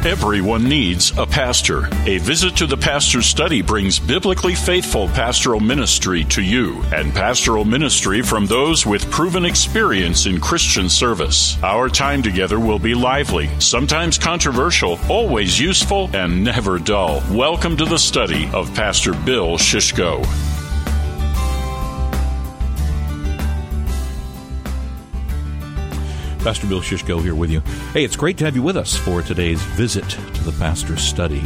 Everyone needs a pastor. A visit to the Pastor's Study brings biblically faithful pastoral ministry to you, and pastoral ministry from those with proven experience in Christian service. Our time together will be lively, sometimes controversial, always useful, and never dull. Welcome to the study of Pastor Bill Shishko. Pastor Bill Shishko here with you. Hey, it's great to have you with us for today's visit to the Pastor's Study.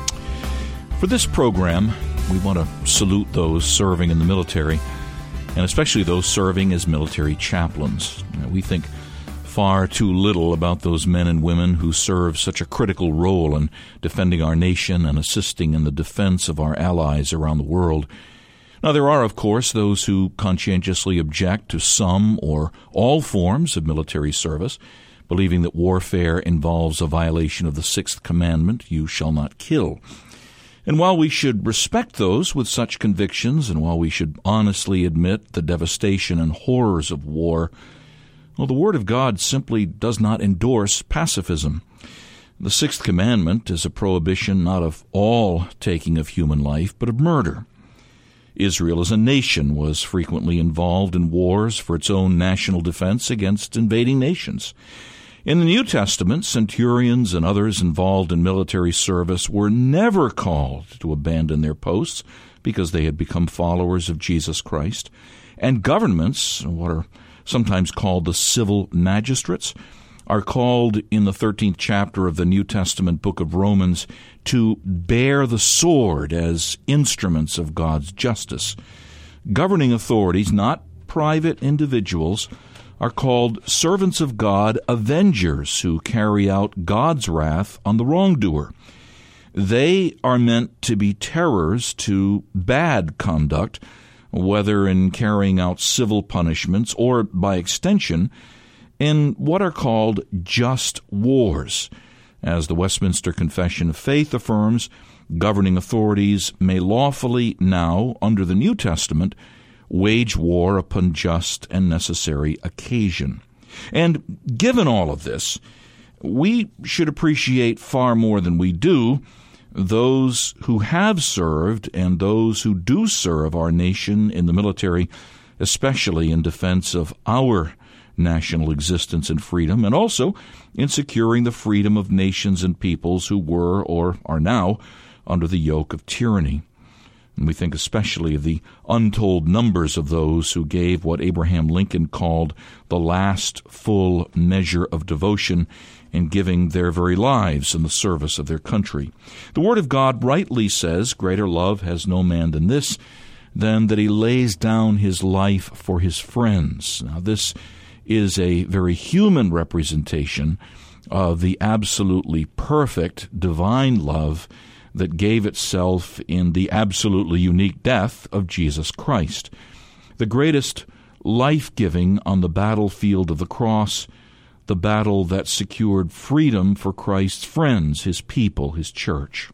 For this program, we want to salute those serving in the military, and especially those serving as military chaplains. We think far too little about those men and women who serve such a critical role in defending our nation and assisting in the defense of our allies around the world. Now, there are, of course, those who conscientiously object to some or all forms of military service, believing that warfare involves a violation of the sixth commandment, you shall not kill. And while we should respect those with such convictions, and while we should honestly admit the devastation and horrors of war, well, the Word of God simply does not endorse pacifism. The sixth commandment is a prohibition not of all taking of human life, but of murder. Israel as a nation was frequently involved in wars for its own national defense against invading nations. In the New Testament, centurions and others involved in military service were never called to abandon their posts because they had become followers of Jesus Christ. And governments, what are sometimes called the civil magistrates, are called in the 13th chapter of the New Testament book of Romans to bear the sword as instruments of God's justice. Governing authorities, not private individuals, are called servants of God, avengers who carry out God's wrath on the wrongdoer. They are meant to be terrors to bad conduct, whether in carrying out civil punishments or, by extension, in what are called just wars. As the Westminster Confession of Faith affirms, governing authorities may lawfully now, under the New Testament, wage war upon just and necessary occasion. And given all of this, we should appreciate far more than we do those who have served and those who do serve our nation in the military, especially in defense of our national existence and freedom, and also in securing the freedom of nations and peoples who were or are now under the yoke of tyranny. And we think especially of the untold numbers of those who gave what Abraham Lincoln called the last full measure of devotion in giving their very lives in the service of their country. The Word of God rightly says, "Greater love has no man than this, than that he lays down his life for his friends." Now, this is a very human representation of the absolutely perfect divine love that gave itself in the absolutely unique death of Jesus Christ. The greatest life-giving on the battlefield of the cross, the battle that secured freedom for Christ's friends, his people, his church.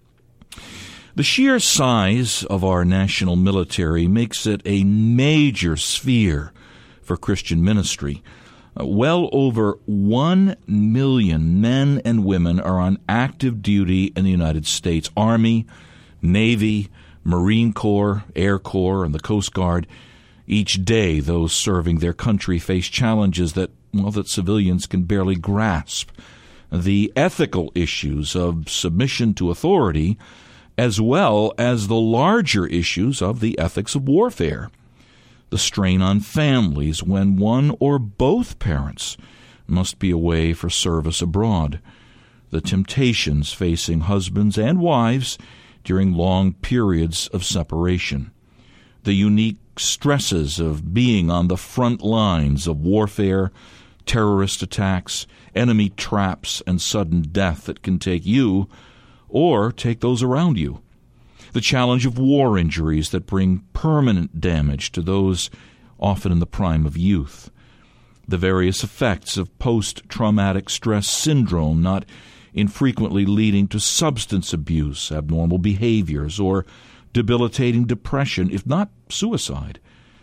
The sheer size of our national military makes it a major sphere for Christian ministry. Well over 1 million men and women are on active duty in the United States Army, Navy, Marine Corps, Air Corps, and the Coast Guard. Each day, those serving their country face challenges that civilians can barely grasp. The ethical issues of submission to authority, as well as the larger issues of the ethics of warfare. The strain on families when one or both parents must be away for service abroad. The temptations facing husbands and wives during long periods of separation. The unique stresses of being on the front lines of warfare, terrorist attacks, enemy traps, and sudden death that can take you or take those around you. The challenge of war injuries that bring permanent damage to those often in the prime of youth. The various effects of post-traumatic stress syndrome, not infrequently leading to substance abuse, abnormal behaviors, or debilitating depression, if not suicide.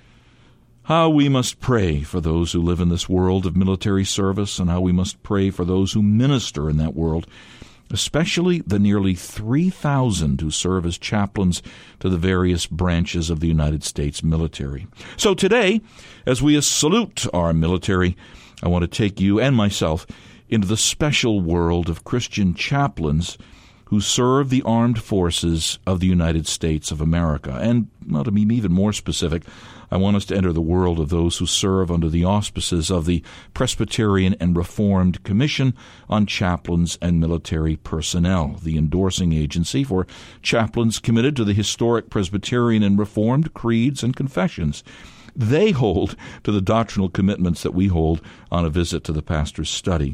How we must pray for those who live in this world of military service, and how we must pray for those who minister in that world, especially the nearly 3,000 who serve as chaplains to the various branches of the United States military. So today, as we salute our military, I want to take you and myself into the special world of Christian chaplains who serve the armed forces of the United States of America. And, well, to be even more specific, I want us to enter the world of those who serve under the auspices of the Presbyterian and Reformed Commission on Chaplains and Military Personnel, the endorsing agency for chaplains committed to the historic Presbyterian and Reformed creeds and confessions. They hold to the doctrinal commitments that we hold on a visit to the pastor's study.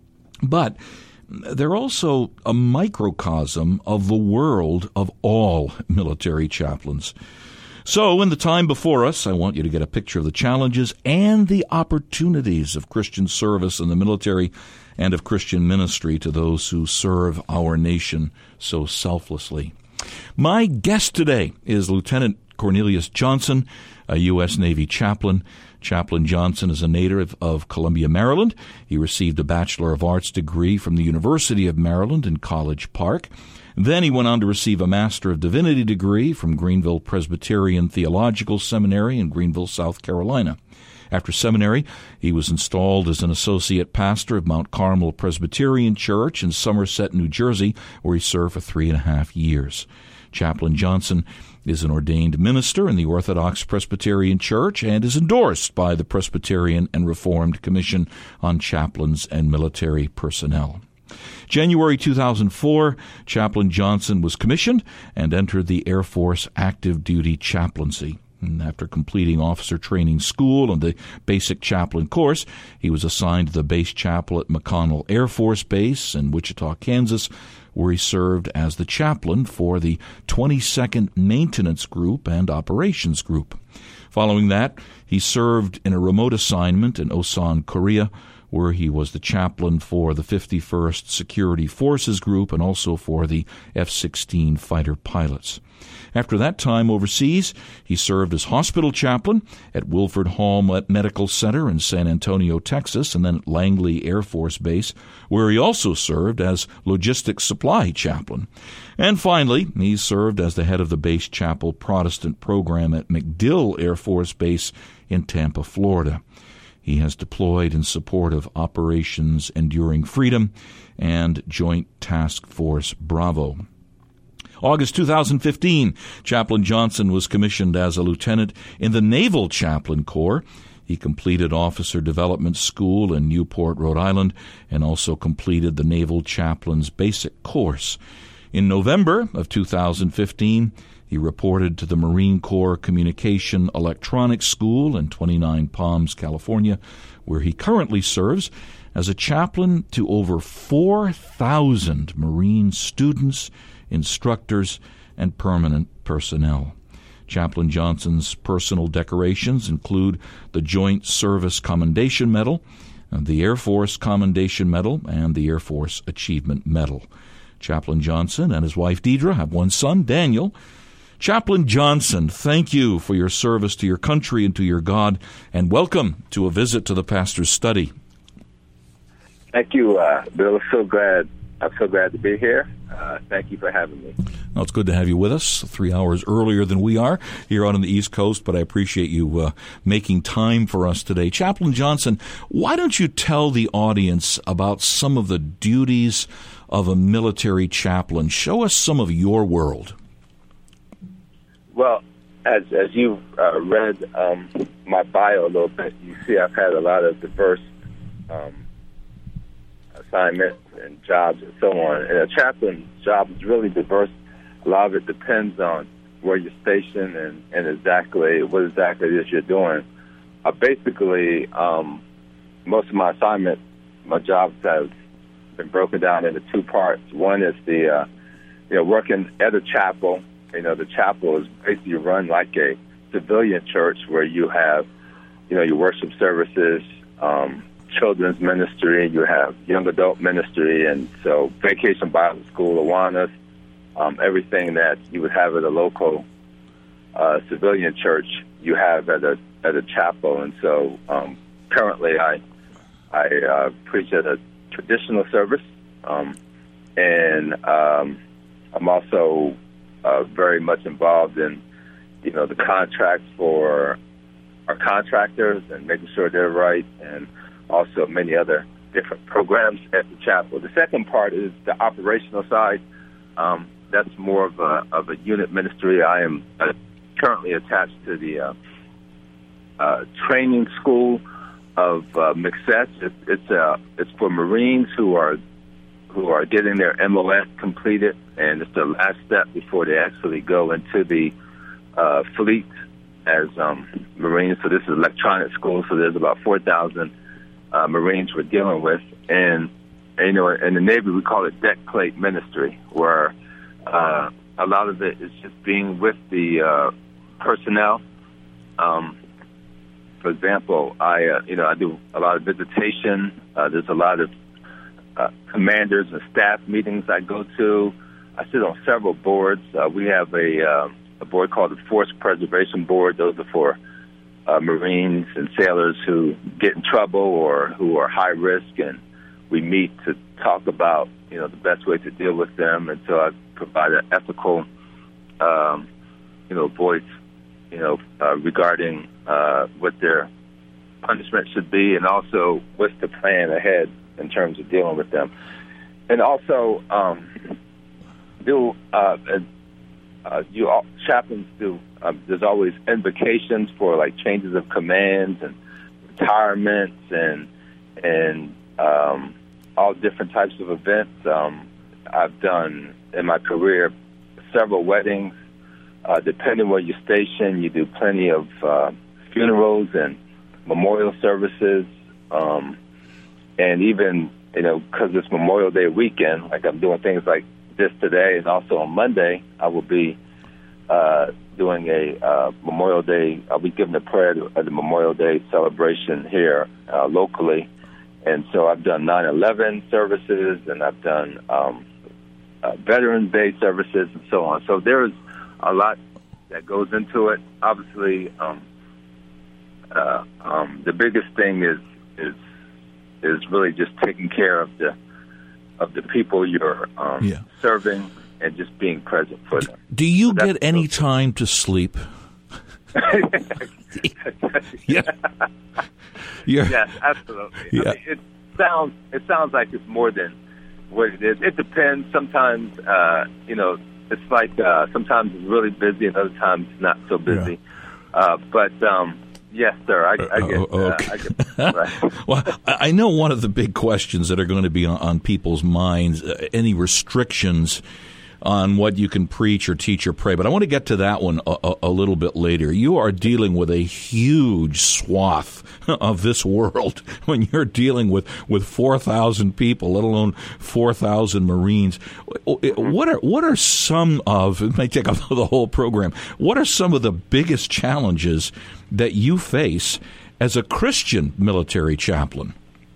But they're also a microcosm of the world of all military chaplains. So, in the time before us, I want you to get a picture of the challenges and the opportunities of Christian service in the military and of Christian ministry to those who serve our nation so selflessly. My guest today is Lieutenant Cornelius Johnson, a U.S. Navy chaplain. Chaplain Johnson is a native of Columbia, Maryland. He received a Bachelor of Arts degree from the University of Maryland in College Park. Then he went on to receive a Master of Divinity degree from Greenville Presbyterian Theological Seminary in Greenville, South Carolina. After seminary, he was installed as an associate pastor of Mount Carmel Presbyterian Church in Somerset, New Jersey, where he served for 3.5 years. Chaplain Johnson is an ordained minister in the Orthodox Presbyterian Church and is endorsed by the Presbyterian and Reformed Commission on Chaplains and Military Personnel. January 2004, Chaplain Johnson was commissioned and entered the Air Force active duty chaplaincy. And after completing officer training school and the basic chaplain course, he was assigned to the base chapel at McConnell Air Force Base in Wichita, Kansas, where he served as the chaplain for the 22nd Maintenance Group and Operations Group. Following that, he served in a remote assignment in Osan, Korea, where he was the chaplain for the 51st Security Forces Group and also for the F-16 fighter pilots. After that time overseas, he served as hospital chaplain at Wilford Hall Medical Center in San Antonio, Texas, and then at Langley Air Force Base, where he also served as logistics supply chaplain. And finally, he served as the head of the base chapel Protestant program at MacDill Air Force Base in Tampa, Florida. He has deployed in support of Operations Enduring Freedom and Joint Task Force Bravo. August 2015, Chaplain Johnson was commissioned as a lieutenant in the Naval Chaplain Corps. He completed Officer Development School in Newport, Rhode Island, and also completed the Naval Chaplain's Basic Course. In November of 2015, he reported to the Marine Corps Communication Electronics School in 29 Palms, California, where he currently serves as a chaplain to over 4,000 Marine students, instructors, and permanent personnel. Chaplain Johnson's personal decorations include the Joint Service Commendation Medal, the Air Force Commendation Medal, and the Air Force Achievement Medal. Chaplain Johnson and his wife Deidre have one son, Daniel. Chaplain Johnson, thank you for your service to your country and to your God, and welcome to a visit to the pastor's study. Thank you, Bill. I'm so glad to be here. Thank you for having me. Well, it's good to have you with us 3 hours earlier than we are here out on the East Coast, but I appreciate you making time for us today. Chaplain Johnson, why don't you tell the audience about some of the duties of a military chaplain? Show us some of your world. Well, as you've read my bio a little bit, you see I've had a lot of diverse assignments and jobs and so on. And a chaplain's job is really diverse. A lot of it depends on where you're stationed and exactly what exactly it is you're doing. Basically, most of my assignments, my jobs have been broken down into two parts. One is the working at a chapel. The chapel is basically run like a civilian church where you have, your worship services, children's ministry, you have young adult ministry, and so Vacation Bible School, Awanas, everything that you would have at a local civilian church, you have at a chapel. And so currently I preach at a traditional service and I'm also very much involved in, the contracts for our contractors and making sure they're right, and also many other different programs at the chapel. The second part is the operational side. That's more of a unit ministry. I am currently attached to the training school of MCSET. It's for Marines who are getting their MOS completed, and it's the last step before they actually go into the fleet as Marines. So this is electronic school. So there's about 4,000 Marines we're dealing with, and in the Navy we call it deck plate ministry, where a lot of it is just being with the personnel. For example, I do a lot of visitation. There's a lot of commanders and staff meetings I go to. I sit on several boards. We have a board called the Force Preservation Board. Those are for Marines and sailors who get in trouble or who are high risk, and we meet to talk about the best way to deal with them. And so I provide an ethical voice regarding what their punishment should be, and also what's the plan ahead in terms of dealing with them. And also chaplains do. There's always invocations for like changes of commands and retirements and all different types of events. I've done in my career several weddings. Depending where you're stationed, you do plenty of funerals and memorial services, and even because it's Memorial Day weekend, like I'm doing things like this today, and also on Monday I will be doing a Memorial Day. I'll be giving a prayer at the Memorial Day celebration here locally, and so I've done 9/11 services, and I've done Veterans Day services, and so on. So there's a lot that goes into it. Obviously, the biggest thing is really just taking care of the people you're serving and just being present for them. Do you get any time to sleep? Yes, absolutely. Yeah. I mean, it sounds like it's more than what it is. It depends. Sometimes it's like sometimes it's really busy, and other times it's not so busy. Yeah. But yes, sir, I get. Okay. I get right. Well, I know one of the big questions that are going to be on people's minds: any restrictions on what you can preach or teach or pray. But I want to get to that one a little bit later. You are dealing with a huge swath of this world when you're dealing with 4,000 people, let alone 4,000 Marines. What are some of, it may take up the whole program, what are some of the biggest challenges that you face as a Christian military chaplain?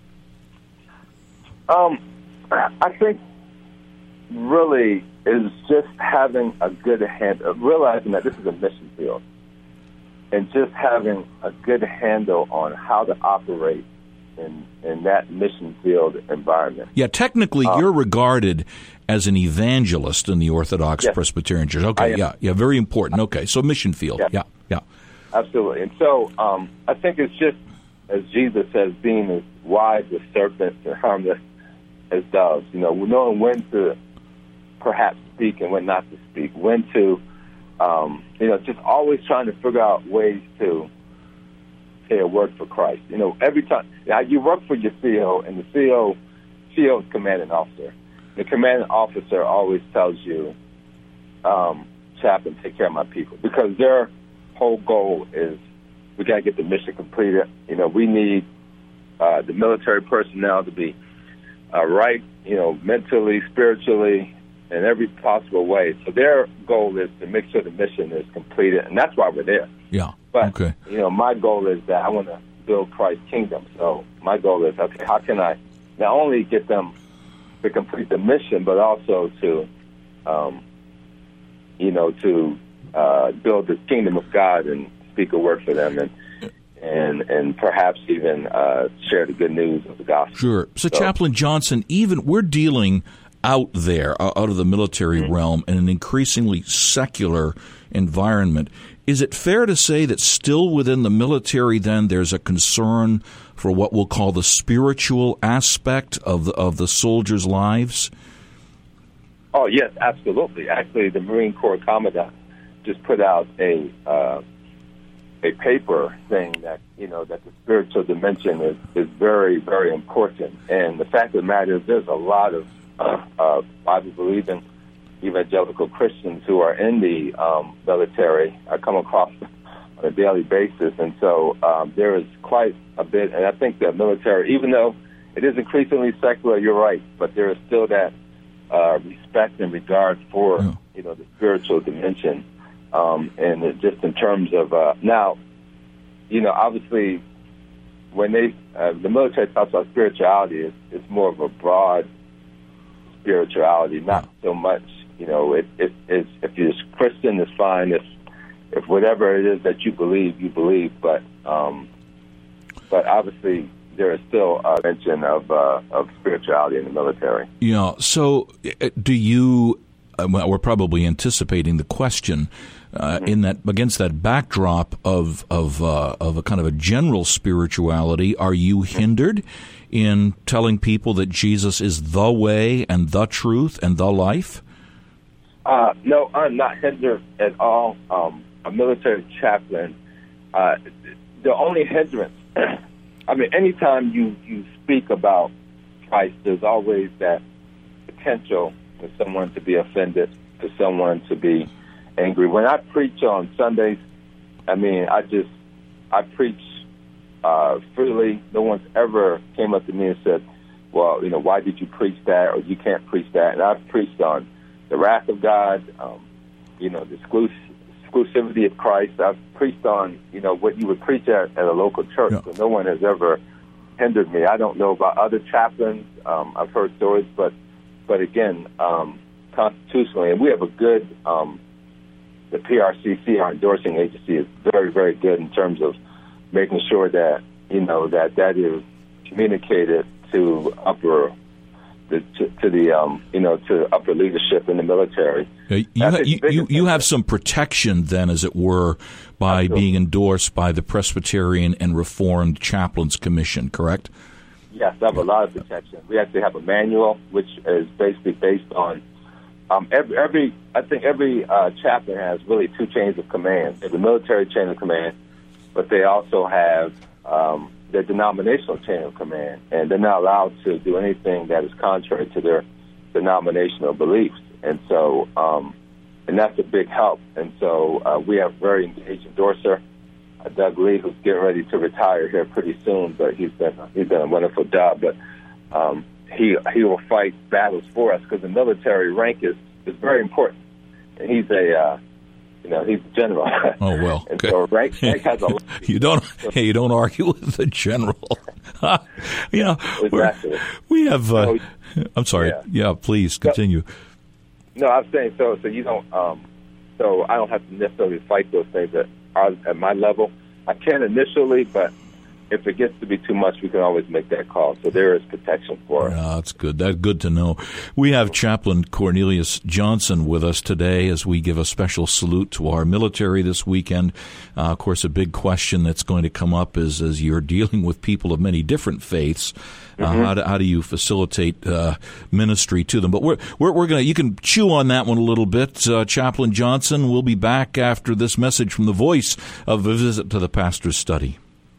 I think really is just having a good handle, realizing that this is a mission field, and just having a good handle on how to operate in that mission field environment. Yeah, technically you're regarded as an evangelist in the Orthodox Presbyterian Church. Okay, yeah, very important. Okay, so mission field. Yeah. Absolutely. And so I think it's just, as Jesus says, being as wise as serpents and harmless as doves. Knowing when to perhaps speak and when not to speak, when to, just always trying to figure out ways to say a word for Christ. Every time you work for your CO, and the CO is commanding officer. The commanding officer always tells you, chaplain, take care of my people, because their whole goal is we got to get the mission completed. We need the military personnel to be right, mentally, spiritually, in every possible way. So their goal is to make sure the mission is completed, and that's why we're there. Yeah. But, okay. My goal is that I want to build Christ's kingdom. So my goal is, okay, how can I not only get them to complete the mission, but also to, build the kingdom of God and speak a word for them and perhaps even share the good news of the gospel. Sure. So Chaplain Johnson, even we're dealing out there, out of the military realm, in an increasingly secular environment. Is it fair to say that still within the military, then, there's a concern for what we'll call the spiritual aspect of the soldiers' lives? Oh, yes, absolutely. Actually, the Marine Corps Commandant just put out a paper saying that, that the spiritual dimension is very, very important. And the fact of the matter is there's a lot of Bible-believing evangelical Christians who are in the military. I come across on a daily basis. And so there is quite a bit. And I think the military, even though it is increasingly secular, you're right, but there is still that respect and regard for, the spiritual dimension. And just in terms of now, obviously, when the military talks about spirituality, it's more of a broad spirituality, not so much. It's if you're Christian, it's fine. If whatever it is that you believe. But obviously, there is still a mention of spirituality in the military. Yeah. So, do you? We're probably anticipating the question. In that, against that backdrop of a kind of a general spirituality, are you hindered in telling people that Jesus is the way and the truth and the life? No, I'm not hindered at all. A military chaplain, the only hindrance, anytime you speak about Christ, there's always that potential for someone to be offended, for someone to be angry. When I preach on Sundays, I preach freely. No one's ever came up to me and said, well, why did you preach that, or you can't preach that? And I've preached on the wrath of God, the exclusivity of Christ. I've preached on, what you would preach at a local church. Yeah. So no one has ever hindered me. I don't know about other chaplains. I've heard stories, but again, constitutionally, and we have a good, the PRCC, our endorsing agency, is very, very good in terms of making sure that, that is communicated to upper leadership in the military. You have some protection then, as it were, by being endorsed by the Presbyterian and Reformed Chaplains Commission, correct? Yes, I have a lot of protection. We actually have a manual, which is basically based on every chaplain has really two chains of command. There's a military chain of command, but they also have their denominational chain of command, and they're not allowed to do anything that is contrary to their denominational beliefs. And so, and that's a big help. And so we have a very engaged endorser, Doug Lee, who's getting ready to retire here pretty soon, but he's done a wonderful job. But he will fight battles for us, because the military rank is very important. And he's a he's a general. Oh, well. And so rank has a lot. You don't argue with the general. Exactly. We have. I'm sorry. Yeah, please continue. No, I'm saying so you don't. So I don't have to necessarily fight those things at my level. I can initially, but if it gets to be too much, we can always make that call. So there is protection for it. That's good. That's good to know. We have Chaplain Cornelius Johnson with us today as we give a special salute to our military this weekend. Of course, a big question that's going to come up is, as you're dealing with people of many different faiths, how do you facilitate ministry to them? But we're going to, you can chew on that one a little bit. Chaplain Johnson, we'll be back after this message from the voice of A Visit to the Pastor's Study.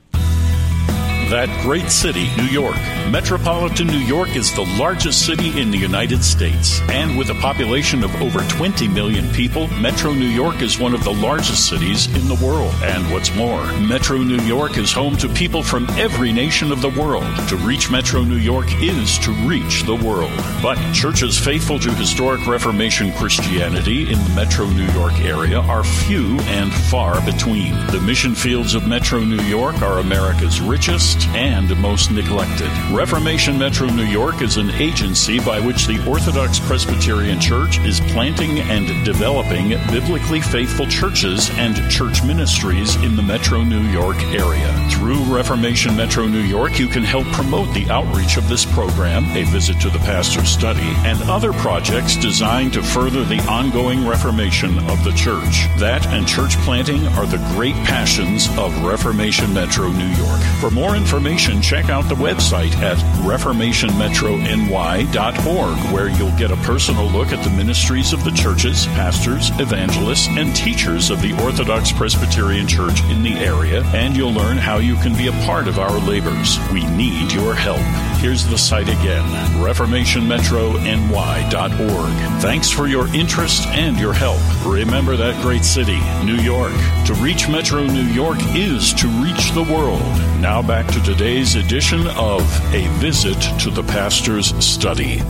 That great city, New York. Metropolitan New York is the largest city in the United States. And with a population of over 20 million people, Metro New York is one of the largest cities in the world. And what's more, Metro New York is home to people from every nation of the world. To reach Metro New York is to reach the world. But churches faithful to historic Reformation Christianity in the Metro New York area are few and far between. The mission fields of Metro New York are America's richest lost and most neglected. Reformation Metro New York is an agency by which the Orthodox Presbyterian Church is planting and developing biblically faithful churches and church ministries in the Metro New York area. Through Reformation Metro New York, you can help promote the outreach of this program, a visit to the pastor's study, and other projects designed to further the ongoing reformation of the church. That and church planting are the great passions of Reformation Metro New York. For more information, check out the website at reformationmetrony.org, where you'll get a personal look at the ministries of the churches, pastors, evangelists, and teachers of the Orthodox Presbyterian Church in the area, and you'll learn how you can be a part of our labors. We need your help. Here's the site again, reformationmetrony.org. Thanks for your interest and your help. Remember that great city, New York. To reach Metro New York is to reach the world. Now back to today's edition of A Visit to the Pastor's Study.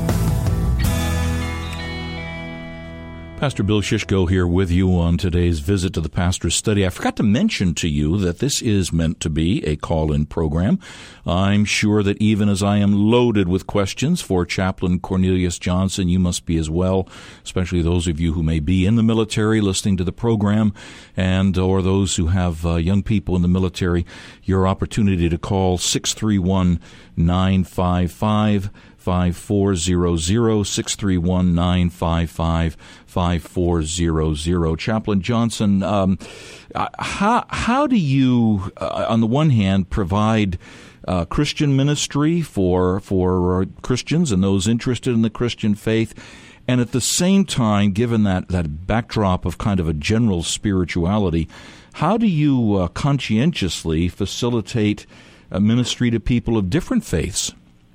Pastor Bill Shishko here with you on today's Visit to the Pastor's Study. I forgot to mention to you that this is meant to be a call-in program. I'm sure that even as I am loaded with questions for Chaplain Cornelius Johnson, you must be as well, especially those of you who may be in the military listening to the program, and or those who have young people in the military. Your opportunity to call 631-955 5400, 631-955-5400. Chaplain Johnson, how do you, on the one hand, provide Christian ministry for Christians and those interested in the Christian faith, and at the same time, given that backdrop of kind of a general spirituality, how do you conscientiously facilitate ministry to people of different faiths?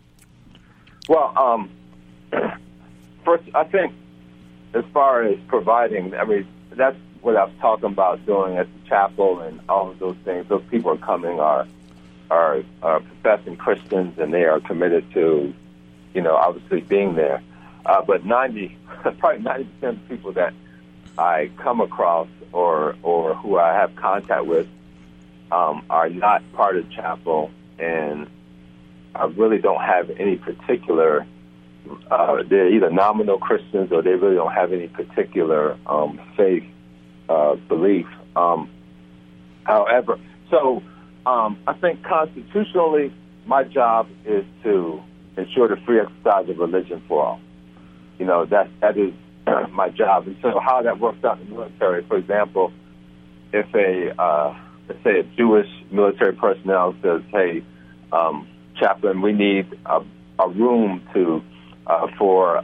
Well, first, I think as far as providing, that's what I was talking about doing at the chapel and all of those things. Those people are coming are professing Christians, and they are committed to, obviously being there. But probably 90% of people that I come across or who I have contact with are not part of the chapel, and I really don't have any particular, they're either nominal Christians or they really don't have any particular faith belief. However, I think constitutionally my job is to ensure the free exercise of religion for all. That is my job. And so how that works out in the military, for example, if let's say a Jewish military personnel says, hey, Chaplain, we need a room for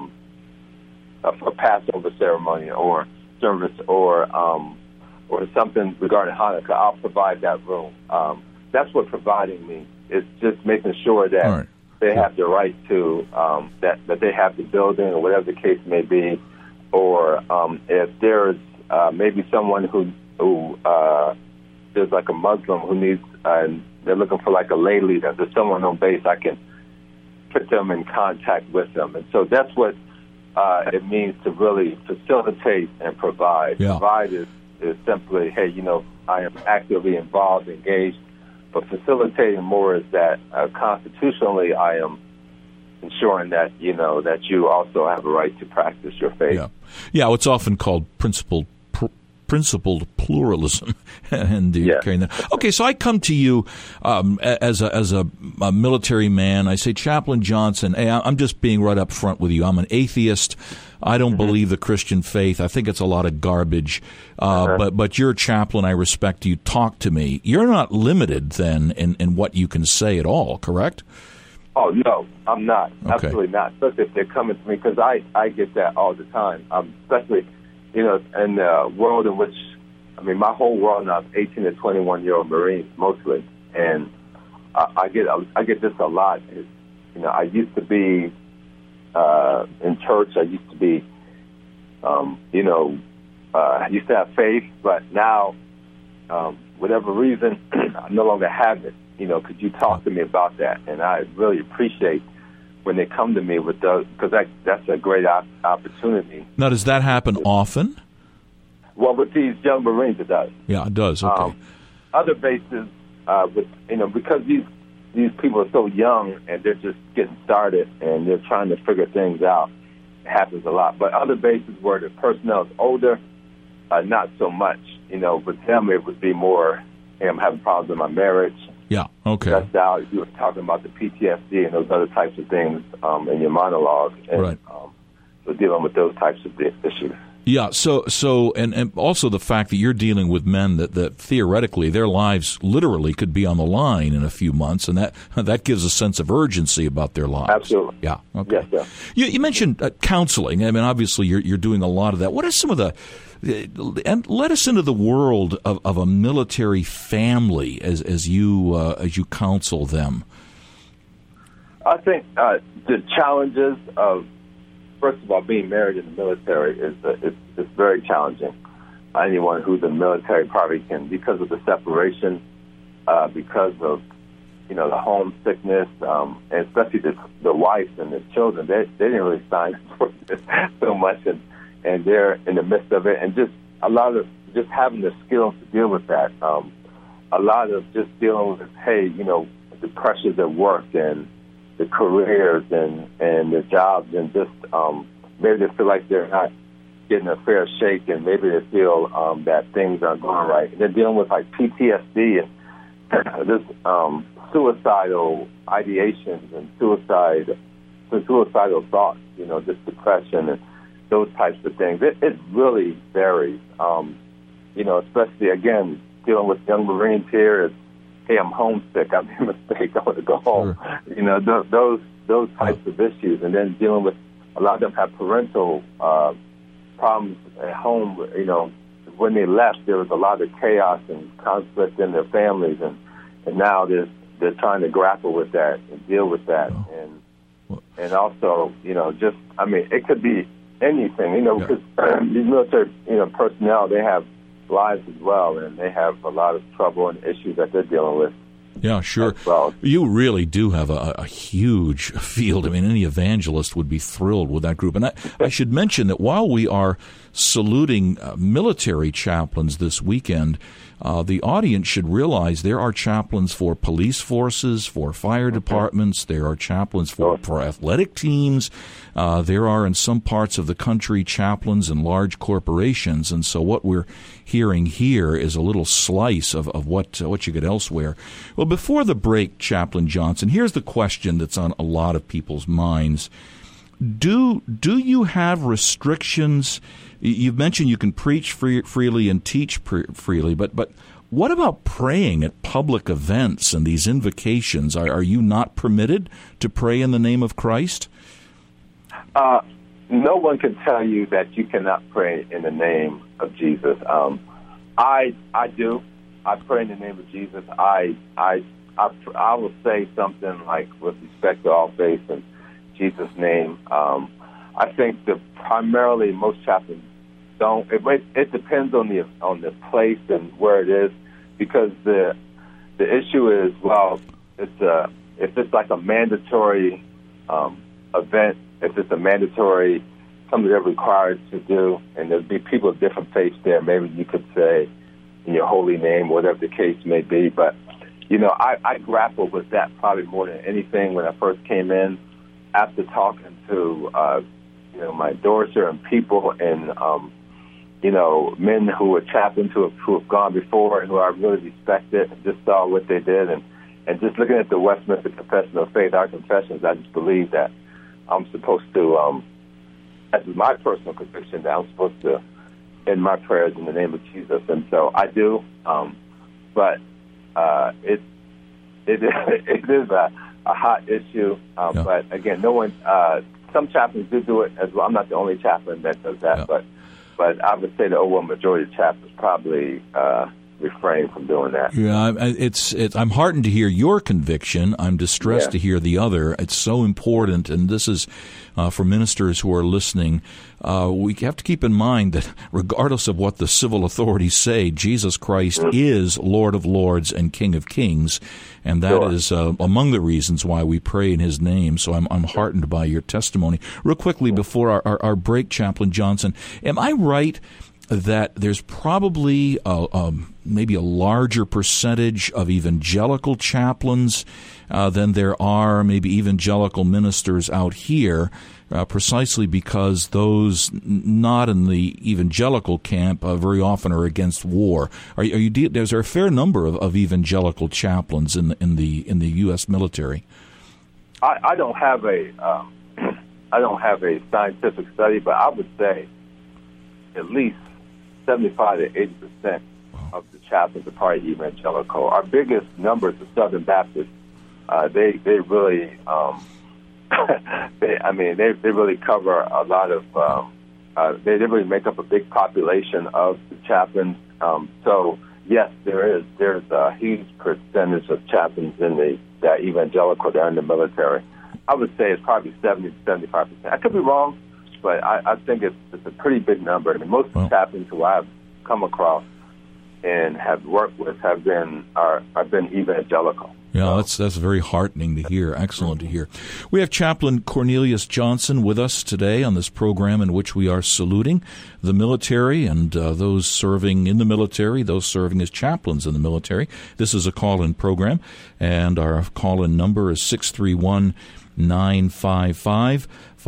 Passover ceremony or service or something regarding Hanukkah. I'll provide that room. That's what providing means. It's just making sure that they have the right to that they have the building or whatever the case may be, or if there's maybe someone who there's like a Muslim who needs. They're looking for like a lay leader. There's someone on base, I can put them in contact with them. And so that's what it means to really facilitate and provide. Yeah. Provide is simply, hey, I am actively involved, engaged. But facilitating more is that constitutionally I am ensuring that, that you also have a right to practice your faith. Yeah, it's often called principled pluralism, and carrying that. Okay, so I come to you as a military man. I say, Chaplain Johnson, hey, I'm just being right up front with you. I'm an atheist. I don't believe the Christian faith. I think it's a lot of garbage. But you're a chaplain. I respect you. Talk to me. You're not limited then in what you can say at all, correct? Oh, no, I'm not. Okay. Absolutely not. Especially if they're coming to me, because I get that all the time, especially in the world in which, my whole world now is 18 to 21-year-old Marines mostly, and I get this a lot. I used to be in church. I used to be, I used to have faith, but now, whatever reason, I no longer have it. Could you talk to me about that? And I really appreciate when they come to me with those, because that's a great opportunity. Now, does that happen often? Well, with these young Marines, it does. Yeah, it does. Okay. Other bases, because these people are so young and they're just getting started and they're trying to figure things out. It happens a lot. But other bases where the personnel is older, not so much. With them it would be more, hey, I'm having problems in my marriage. Yeah, okay. That's out. You were talking about the PTSD and those other types of things in your monologue. And, right. So dealing with those types of issues. Yeah, so and also the fact that you're dealing with men that theoretically their lives literally could be on the line in a few months, and that gives a sense of urgency about their lives. Absolutely. Yeah. Okay. Yes, You mentioned counseling. I mean, obviously you're doing a lot of that. What are some of the and let us into the world of a military family as you counsel them? I think the challenges of, first of all, being married in the military is very challenging. Anyone who's in the military probably can, because of the separation, because of the homesickness, and especially the wife and the children. They didn't really sign for this so much, and they're in the midst of it, and just a lot of just having the skills to deal with that. A lot of just dealing with, the pressures at work and the careers and the jobs, and just maybe they feel like they're not getting a fair shake, and maybe they feel that things aren't going right. And they're dealing with like PTSD and this suicidal ideations and suicidal thoughts, just depression and those types of things. It really varies, especially, again, dealing with young Marines here is, hey, I'm homesick, I made a mistake, I want to go home. Sure. Those types of issues. And then dealing with, a lot of them have parental problems at home. When they left, there was a lot of chaos and conflict in their families, and now they're trying to grapple with that and deal with that. And also, it could be anything, because these military, personnel, they have lives as well, and they have a lot of trouble and issues that they're dealing with. Yeah, sure. Well. You really do have a huge field. I mean, any evangelist would be thrilled with that group. And I should mention that while we are saluting military chaplains this weekend, the audience should realize there are chaplains for police forces, for fire departments, there are chaplains for athletic teams, there are in some parts of the country chaplains in large corporations, and so what we're hearing here is a little slice of what you get elsewhere. Well, before the break, Chaplain Johnson, here's the question that's on a lot of people's minds. Do you have restrictions? You've mentioned you can preach freely and teach freely, but what about praying at public events and these invocations? Are you not permitted to pray in the name of Christ? No one can tell you that you cannot pray in the name of Jesus. I do. I pray in the name of Jesus. I will say something like, with respect to all faith in Jesus' name. I think that primarily most chaplains don't. It depends on the place and where it is, because the issue is, if it's like a mandatory event, if it's a mandatory something they're required to do, and there'll be people of different faiths there, maybe you could say in your holy name, whatever the case may be. But I grappled with that probably more than anything when I first came in, after talking to my daughter and people and men who were chaplains who have gone before and who I really respected, and just saw what they did, and just looking at the Westminster Confession of Faith, our confessions, I just believe that I'm supposed to, as is my personal conviction, that I'm supposed to end my prayers in the name of Jesus, and so I do. But it is a hot issue. But again, no one. Some chaplains do it as well. I'm not the only chaplain that does that, but I would say the overwhelming majority of chaplains probably refrain from doing that. Yeah, it's I'm heartened to hear your conviction. I'm distressed to hear the other. It's so important, and this is for ministers who are listening. We have to keep in mind that regardless of what the civil authorities say, Jesus Christ is Lord of Lords and King of Kings, and that is among the reasons why we pray in His name. So I'm heartened by your testimony. Real quickly before our break, Chaplain Johnson, am I right that there's probably maybe a larger percentage of evangelical chaplains than there are maybe evangelical ministers out here, precisely because those not in the evangelical camp very often are against war. Is there a fair number of evangelical chaplains in the U.S. military? I don't have a scientific study, but I would say at least 75 to 80% of the chaplains are probably evangelical. Our biggest numbers are Southern Baptists. They really they really cover a lot of they really make up a big population of the chaplains. So yes, there's a huge percentage of chaplains in that evangelical that are in the military. I would say it's probably 70 to 75%. I could be wrong, but I think it's a pretty big number. I mean, most chaplains who I've come across and have worked with have been evangelical. Yeah, that's very heartening to hear. Excellent to hear. We have Chaplain Cornelius Johnson with us today on this program in which we are saluting the military and those serving in the military, those serving as chaplains in the military. This is a call-in program, and our call-in number is 631-955-5400,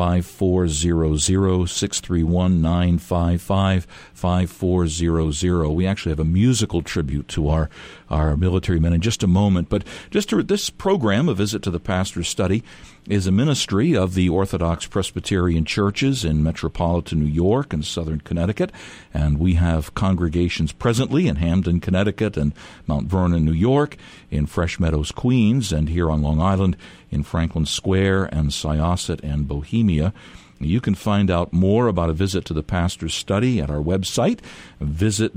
631-955-5400. We actually have a musical tribute to our military men in just a moment. But this program, A Visit to the Pastor's Study, is a ministry of the Orthodox Presbyterian churches in metropolitan New York and southern Connecticut. And we have congregations presently in Hamden, Connecticut, and Mount Vernon, New York, in Fresh Meadows, Queens, and here on Long Island in Franklin Square and Syosset and Bohemia. You can find out more about A Visit to the Pastor's Study at our website. Visit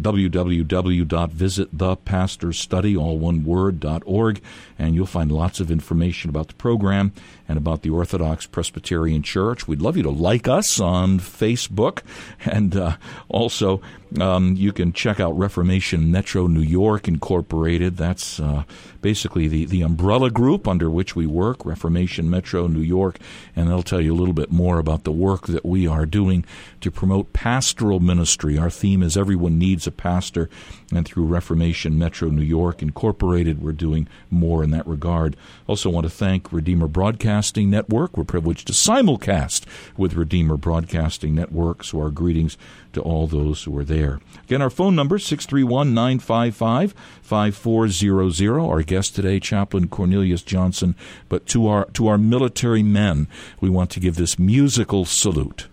www.visitthepastorstudy, all one word, .org, and you'll find lots of information about the program and about the Orthodox Presbyterian Church. We'd love you to like us on Facebook, and also you can check out Reformation Metro New York Incorporated. That's basically the umbrella group under which we work, Reformation Metro New York, and they'll tell you a little bit more about the work that we are doing to promote pastoral ministry. Our theme is Everyone Needs a Pastor, and through Reformation Metro New York Incorporated, we're doing more in that regard. Also want to thank Redeemer Broadcasting Network. We're privileged to simulcast with Redeemer Broadcasting Network, so our greetings to all those who are there. Again, our phone number, 631-955-5400. Our guest today, Chaplain Cornelius Johnson. But to our military men, we want to give this musical salute.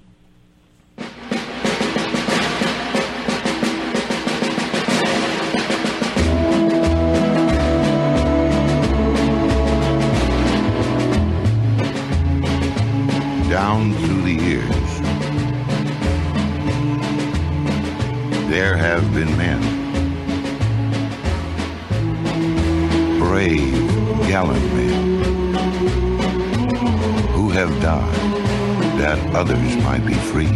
Down through the years, there have been men, brave, gallant men, who have died that others might be free.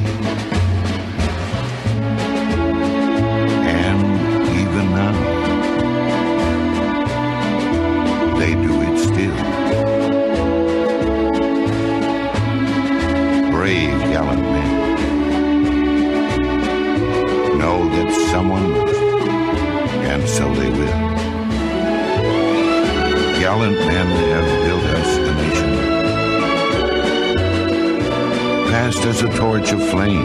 And even now, they do it still. Brave, gallant men know that someone must, and so they will. Gallant men have built us a nation, passed us a torch of flame.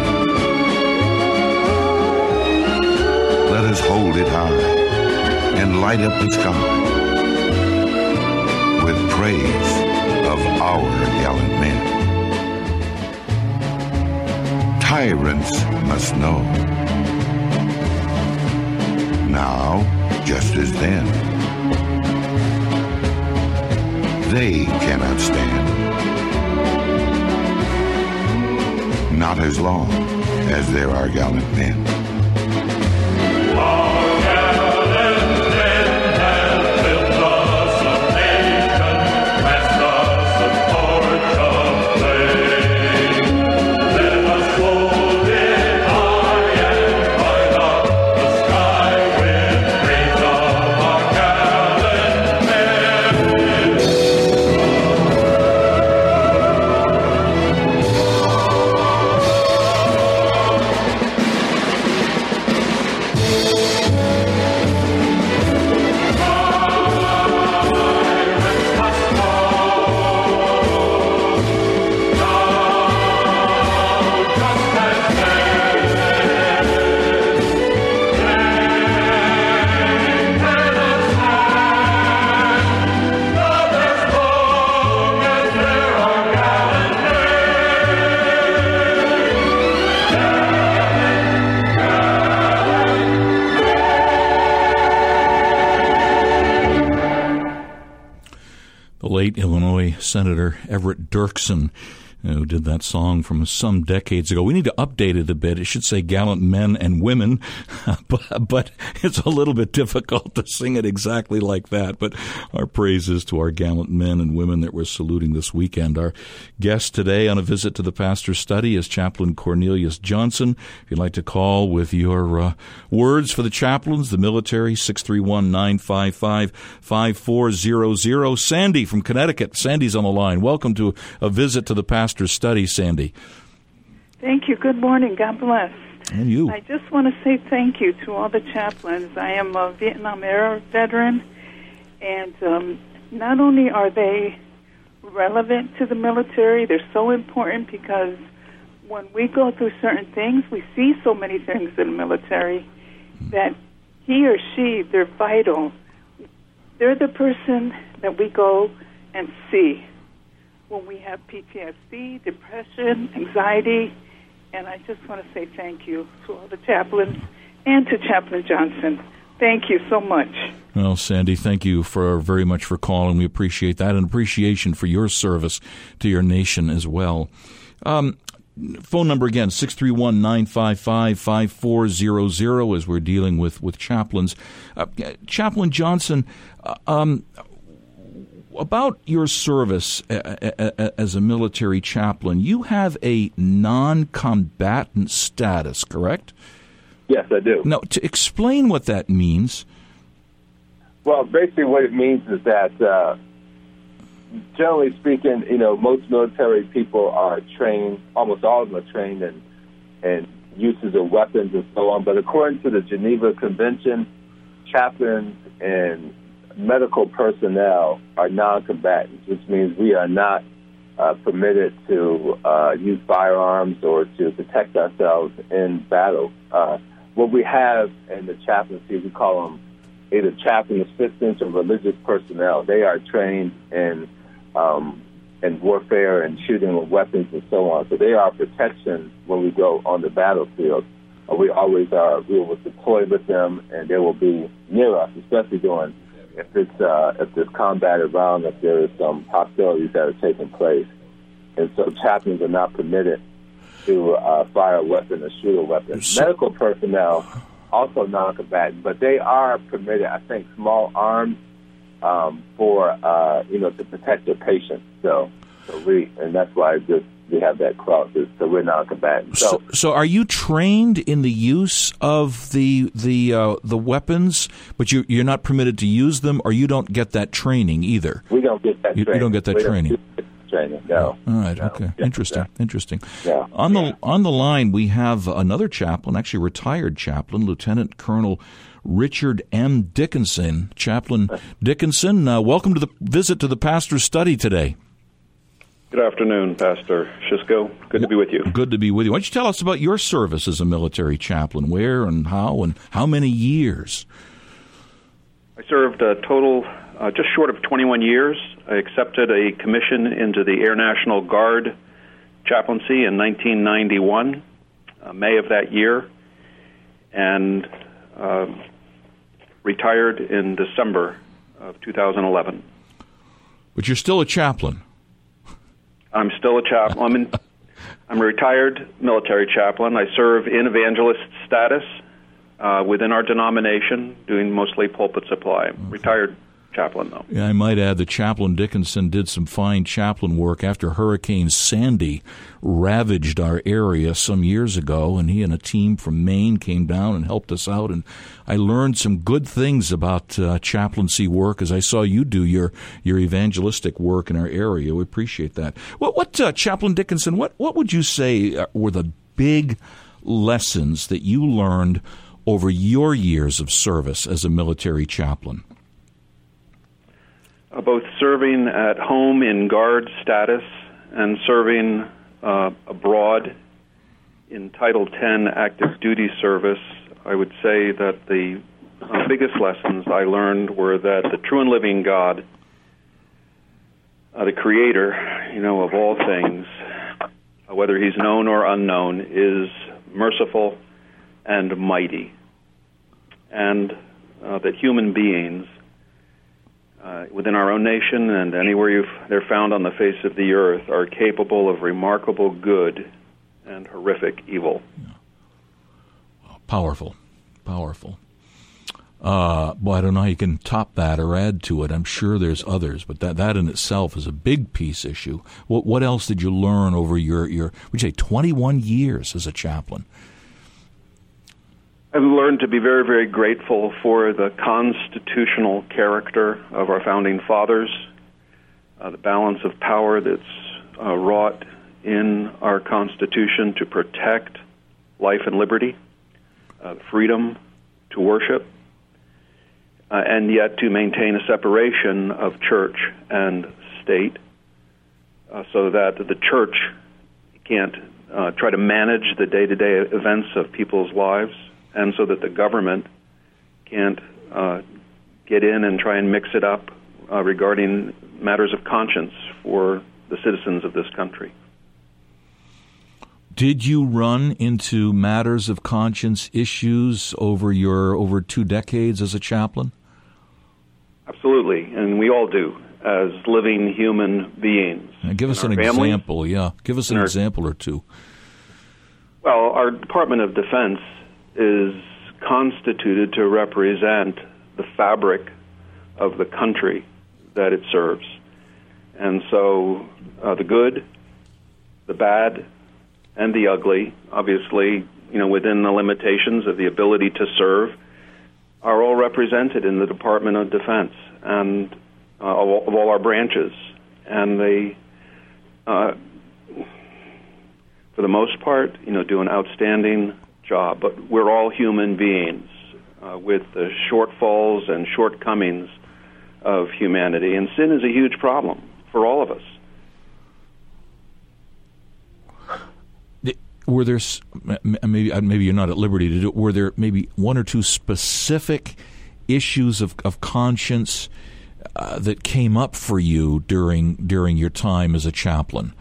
Let us hold it high and light up the sky with praise of our gallant men. Tyrants must know, now just as then, they cannot stand, not as long as there are gallant men. late Illinois Senator Everett Dirksen, who did that song from some decades ago. We need to update it a bit. It should say gallant men and women, but it's a little bit difficult to sing it exactly like that. But our praises to our gallant men and women that we're saluting this weekend. Our guest today on a visit to the pastor's study is Chaplain Cornelius Johnson. If you'd like to call with your words for the chaplains, the military, 631-955-5400. Sandy from Connecticut. Sandy's on the line. Welcome to a visit to the pastor's study, Sandy. Thank you. Good morning. God bless. And you. I just want to say thank you to all the chaplains. I am a Vietnam era veteran, and not only are they relevant to the military, they're so important because when we go through certain things, we see so many things in the military that he or she, they're vital. They're the person that we go and see when we have PTSD, depression, anxiety, and I just want to say thank you to all the chaplains and to Chaplain Johnson. Thank you so much. Well, Sandy, thank you very much for calling. We appreciate that, and appreciation for your service to your nation as well. Phone number again, 631-955-5400, as we're dealing with chaplains. Chaplain Johnson, about your service as a military chaplain, you have a non-combatant status, correct? Yes, I do. Now, to explain what that means. Well, basically what it means is that, generally speaking, most military people are trained, almost all of them are trained in uses of weapons and so on. But according to the Geneva Convention, chaplains and medical personnel are non-combatants, which means we are not permitted to use firearms or to protect ourselves in battle. What we have in the chaplaincy, we call them either chaplain assistants or religious personnel. They are trained in warfare and shooting with weapons and so on. So they are protection when we go on the battlefield. We always are. We will deploy with them, and they will be near us, especially if there's combat around, if there is some hostilities that are taking place. And so chaplains are not permitted to fire a weapon or shoot a weapon. Medical personnel, also non-combatant, but they are permitted, I think, small arms to protect their patients. And that's why we have that cross, so we're non-combatant. So are you trained in the use of the weapons, but you're not permitted to use them, or you don't get that training either? We don't get that training. You don't get that training? No. All right, no. okay. Interesting. Yeah. On the line, we have another chaplain, actually retired chaplain, Lieutenant Colonel Richard M. Dickinson. Chaplain Dickinson, welcome to the visit to the pastor's study today. Good afternoon, Pastor Shisco. Good to be with you. Good to be with you. Why don't you tell us about your service as a military chaplain? Where and how many years? I served a total just short of 21 years. I accepted a commission into the Air National Guard chaplaincy in 1991, May of that year, and retired in December of 2011. But you're still a chaplain. I'm still a chaplain. I'm a retired military chaplain. I serve in evangelist status within our denomination, doing mostly pulpit supply. Okay. Retired chaplain, though. Yeah, I might add that Chaplain Dickinson did some fine chaplain work after Hurricane Sandy ravaged our area some years ago, and he and a team from Maine came down and helped us out, and I learned some good things about chaplaincy work as I saw you do your evangelistic work in our area. We appreciate that. What Chaplain Dickinson, what would you say were the big lessons that you learned over your years of service as a military chaplain? Both serving at home in Guard status and serving abroad in Title X active duty service, I would say that the biggest lessons I learned were that the true and living God, the Creator, of all things, whether He's known or unknown, is merciful and mighty, and that human beings within our own nation and anywhere they're found on the face of the earth, are capable of remarkable good and horrific evil. Yeah. Powerful. Well, I don't know how you can top that or add to it. I'm sure there's others, but that in itself is a big peace issue. What else did you learn over your would you say 21 years as a chaplain? I've learned to be very, very grateful for the constitutional character of our founding fathers, the balance of power that's wrought in our Constitution to protect life and liberty, freedom to worship, and yet to maintain a separation of church and state so that the church can't try to manage the day-to-day events of people's lives, and so that the government can't get in and try and mix it up regarding matters of conscience for the citizens of this country. Did you run into matters of conscience issues over 2 decades as a chaplain? Absolutely, and we all do as living human beings. Now give us an example, Give us an example or two. Well, our Department of Defense is constituted to represent the fabric of the country that it serves. And so the good, the bad, and the ugly, obviously, within the limitations of the ability to serve, are all represented in the Department of Defense and of all our branches. And they, for the most part, do an outstanding job. But we're all human beings with the shortfalls and shortcomings of humanity. And sin is a huge problem for all of us. Were there, maybe you're not at liberty to do it, were there maybe 1 or 2 specific issues of conscience that came up for you during your time as a chaplain?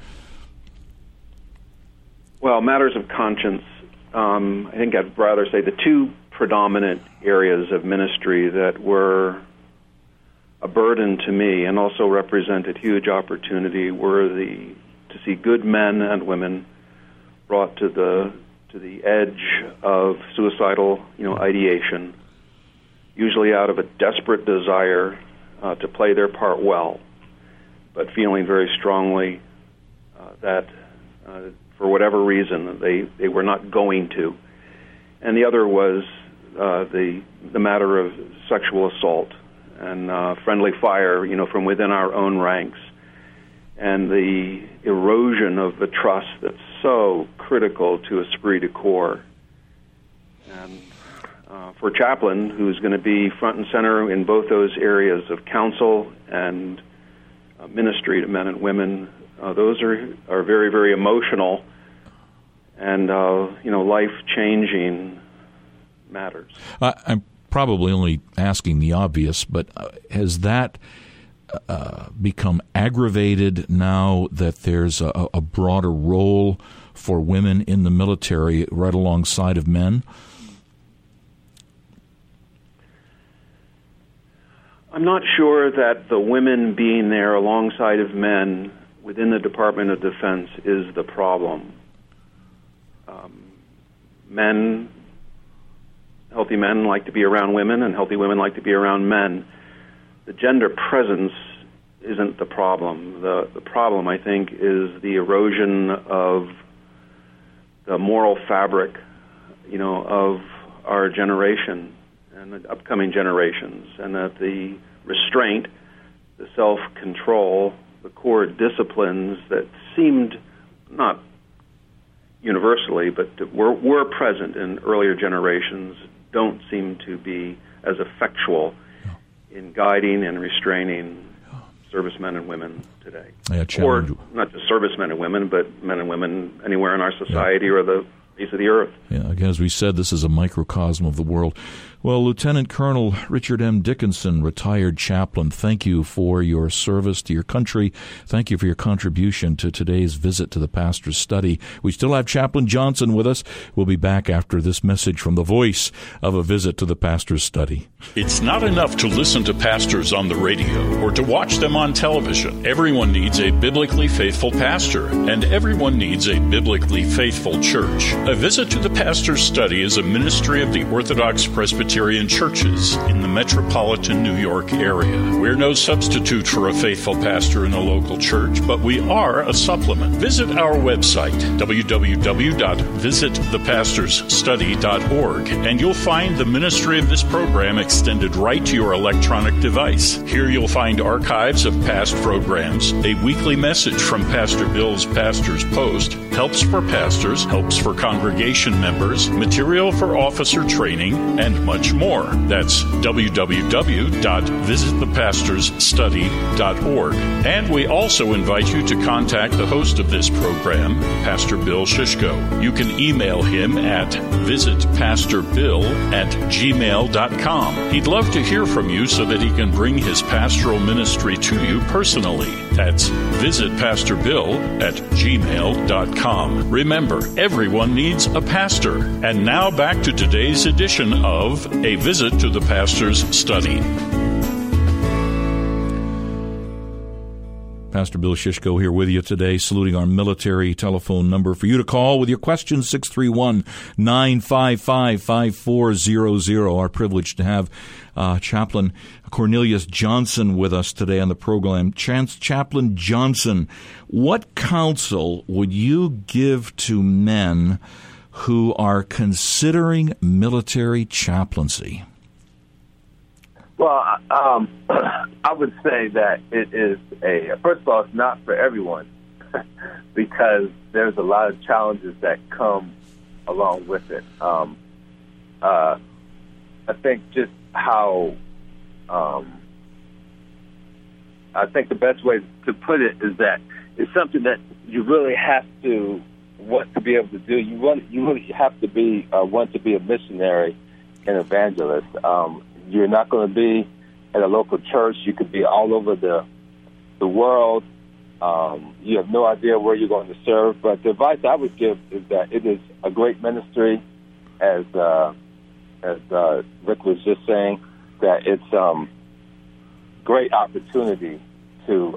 Well, matters of conscience, I think I'd rather say the 2 predominant areas of ministry that were a burden to me and also represented huge opportunity were to see good men and women brought to the edge of suicidal, ideation, usually out of a desperate desire to play their part well, but feeling very strongly that for whatever reason they were not going to. And the other was the matter of sexual assault and friendly fire, from within our own ranks, and the erosion of the trust that's so critical to esprit de corps. And for a chaplain who's going to be front and center in both those areas of counsel and ministry to men and women, those are very, very emotional and life-changing matters. I'm probably only asking the obvious, but has that become aggravated now that there's a broader role for women in the military right alongside of men? I'm not sure that the women being there alongside of men within the Department of Defense is the problem. Healthy men like to be around women, and healthy women like to be around men. The gender presence isn't the problem. The problem, I think, is the erosion of the moral fabric, of our generation and the upcoming generations, and that the restraint, the self-control, the core disciplines that seemed not universally, but were present in earlier generations, don't seem to be as effectual in guiding and restraining servicemen and women today. Or not just servicemen and women, but men and women anywhere in our society or the face of the earth. Yeah, again, as we said, this is a microcosm of the world. Well, Lieutenant Colonel Richard M. Dickinson, retired chaplain, thank you for your service to your country. Thank you for your contribution to today's visit to the Pastor's Study. We still have Chaplain Johnson with us. We'll be back after this message from the voice of a visit to the Pastor's Study. It's not enough to listen to pastors on the radio or to watch them on television. Everyone needs a biblically faithful pastor, and everyone needs a biblically faithful church. A Visit to the Pastor's Study is a ministry of the Orthodox Presbyterian churches in the metropolitan New York area. We're no substitute for a faithful pastor in a local church, but we are a supplement. Visit our website, www.visitthepastorsstudy.org, and you'll find the ministry of this program extended right to your electronic device. Here you'll find archives of past programs, a weekly message from Pastor Bill's Pastor's Post, helps for pastors, helps for congregation members, material for officer training, and much more. That's www.visitthepastorsstudy.org. And we also invite you to contact the host of this program, Pastor Bill Shishko. You can email him at visitpastorbill@gmail.com. He'd love to hear from you so that he can bring his pastoral ministry to you personally. That's visitpastorbill@gmail.com. Remember, everyone needs a pastor. And now back to today's edition of A Visit to the Pastor's Study. Pastor Bill Shishko here with you today, saluting our military telephone number for you to call with your questions, 631-955-5400. Our privilege to have Chaplain Cornelius Johnson with us today on the program. Chaplain Johnson, what counsel would you give to men who are considering military chaplaincy? Well, I would say that it is first of all, it's not for everyone because there's a lot of challenges that come along with it. I think just how, I think the best way to put it is that it's something that you really have to want to be able to do. You really have to be want to be a missionary and evangelist. You're not going to be at a local church. You could be all over the world. You have no idea where you're going to serve. But the advice I would give is that it is a great ministry, as Rick was just saying, that it's great opportunity to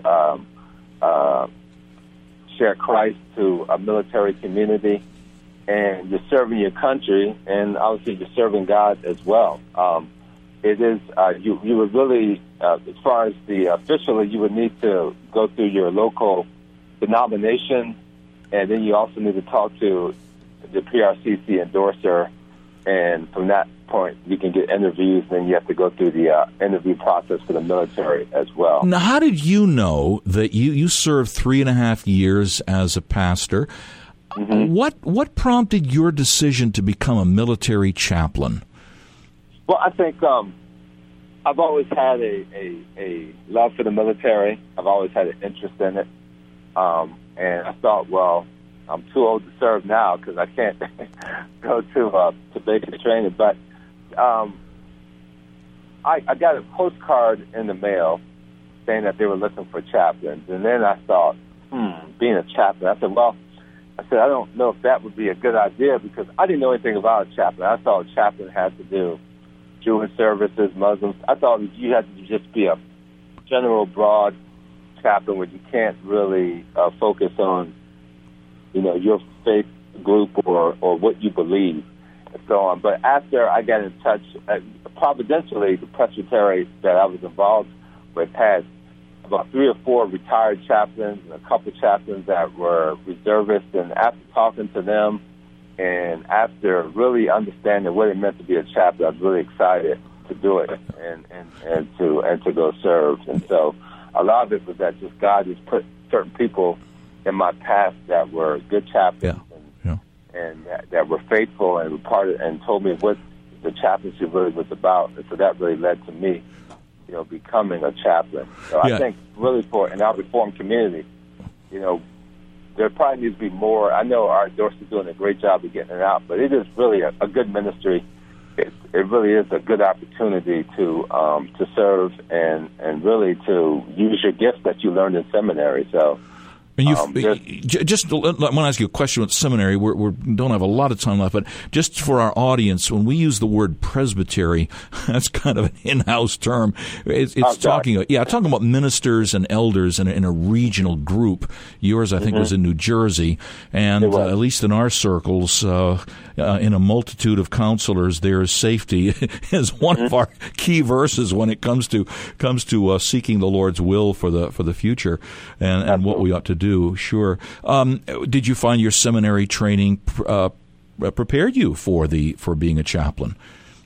share Christ to a military community, and you're serving your country, and obviously you're serving God as well. It is you would really, as far as the officially, you would need to go through your local denomination, and then you also need to talk to the PRCC endorser, and from that point you can get interviews. Then you have to go through the interview process for the military as well. Now, how did you know that you served 3.5 years as a pastor? Mm-hmm. What prompted your decision to become a military chaplain? Well, I think I've always had a love for the military. I've always had an interest in it. And I thought, well, I'm too old to serve now because I can't go to basic training. But I got a postcard in the mail saying that they were looking for chaplains. And then I thought, being a chaplain, I said, I don't know if that would be a good idea because I didn't know anything about a chaplain. I thought a chaplain had to do Jewish services, Muslims. I thought you had to just be a general, broad chaplain where you can't really focus on, your faith group or what you believe and so on. But after I got in touch, providentially, the presbytery that I was involved with had about 3 or 4 retired chaplains and a couple of chaplains that were reservists. And after talking to them, and after really understanding what it meant to be a chaplain, I was really excited to do it and to go serve. And so a lot of it was that just God just put certain people in my path that were good chaplains and that were faithful and were part of, and told me what the chaplaincy really was about. And so that really led to me, becoming a chaplain. So I think really in our Reformed community, there probably needs to be more. I know our endorser is doing a great job of getting it out, but it is really a good ministry. It's it really is a good opportunity to serve and really to use your gifts that you learned in seminary. So. And I want to ask you a question about seminary. We don't have a lot of time left, but just for our audience, when we use the word presbytery, that's kind of an in-house term. It's talking about ministers and elders in a regional group. Yours, I think, was in New Jersey, and at least in our circles, in a multitude of counselors, there is safety is one of our key verses when it comes to seeking the Lord's will for the future and what we ought to do. Sure. Did you find your seminary training prepared you for being a chaplain?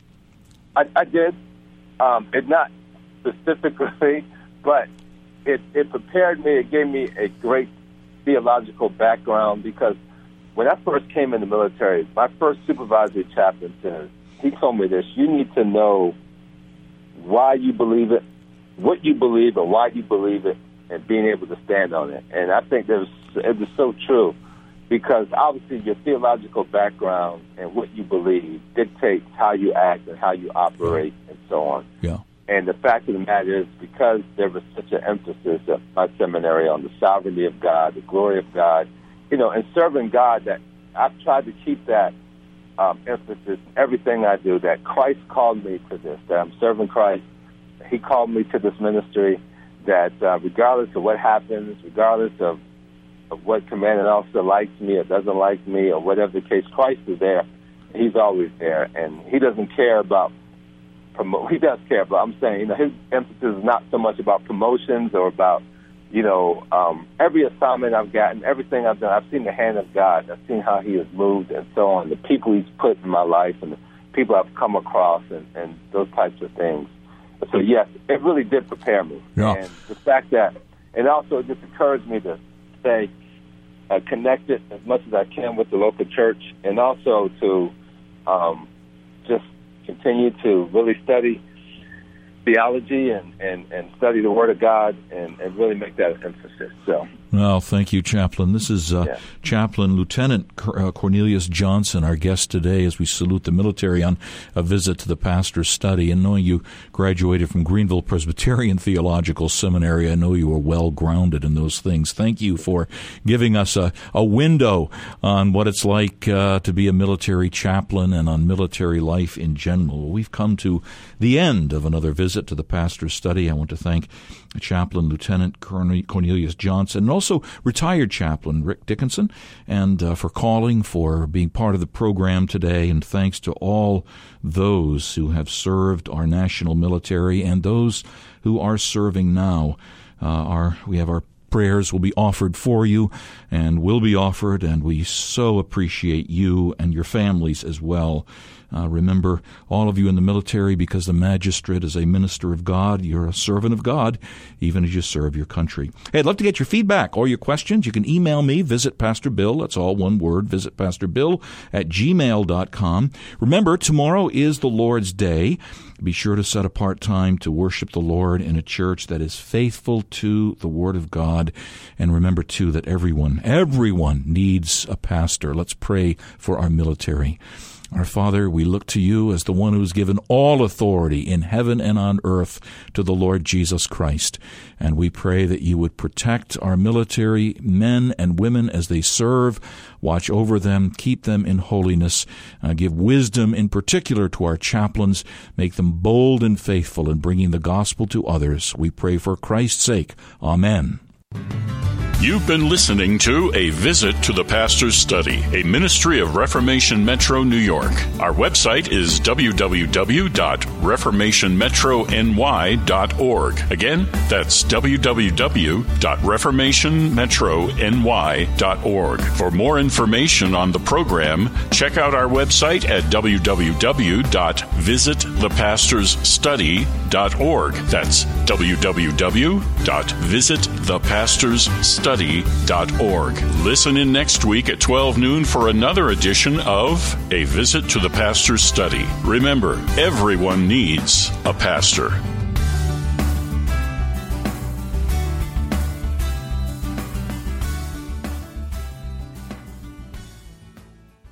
I did. It not specifically, but it prepared me. It gave me a great theological background because when I first came in the military, my first supervisory chaplain said, he told me this: you need to know why you believe it, what you believe, and why you believe it, and being able to stand on it. And I think it was so true because obviously your theological background and what you believe dictates how you act and how you operate and so on. Yeah. And the fact of the matter is because there was such an emphasis at my seminary on the sovereignty of God, the glory of God, and serving God, that I've tried to keep that emphasis in everything I do, that Christ called me to this, that I'm serving Christ. He called me to this ministry, that regardless of what happens, regardless of what commanding officer likes me or doesn't like me or whatever the case, Christ is there. He's always there, and he doesn't care about he does care about, I'm saying, his emphasis is not so much about promotions or about, every assignment I've gotten, everything I've done, I've seen the hand of God. I've seen how he has moved and so on, the people he's put in my life and the people I've come across and those types of things. So, yes, it really did prepare me. Yeah. And the fact that, and also it just encouraged me to stay connected as much as I can with the local church, and also to just continue to really study theology and study the Word of God and really make that an emphasis. So. Well, thank you, Chaplain. This is Chaplain Lieutenant Cornelius Johnson, our guest today as we salute the military on a visit to the pastor's study. And knowing you graduated from Greenville Presbyterian Theological Seminary, I know you are well-grounded in those things. Thank you for giving us a window on what it's like to be a military chaplain and on military life in general. We've come to the end of another visit to the pastor's study. I want to thank Chaplain Lieutenant Cornelius Johnson and also retired Chaplain Rick Dickinson, and for calling, for being part of the program today. And thanks to all those who have served our national military and those who are serving now. We have our prayers will be offered for you and will be offered, and we so appreciate you and your families as well. Remember, all of you in the military, because the magistrate is a minister of God, you're a servant of God, even as you serve your country. Hey, I'd love to get your feedback or your questions. You can email me, Visit Pastor Bill. That's all one word, visitpastorbill@gmail.com. Remember, tomorrow is the Lord's Day. Be sure to set apart time to worship the Lord in a church that is faithful to the Word of God. And remember, too, that everyone needs a pastor. Let's pray for our military. Our Father, we look to you as the one who has given all authority in heaven and on earth to the Lord Jesus Christ. And we pray that you would protect our military men and women as they serve, watch over them, keep them in holiness, give wisdom in particular to our chaplains, make them bold and faithful in bringing the gospel to others. We pray for Christ's sake. Amen. You've been listening to A Visit to the Pastor's Study, a ministry of Reformation Metro New York. Our website is www.reformationmetrony.org. Again, that's www.reformationmetrony.org. For more information on the program, check out our website at www.visitthepastorsstudy.org. That's www.visitthepastorsstudy.org. Listen in next week at 12 noon for another edition of A Visit to the Pastor's Study. Remember, everyone needs a pastor.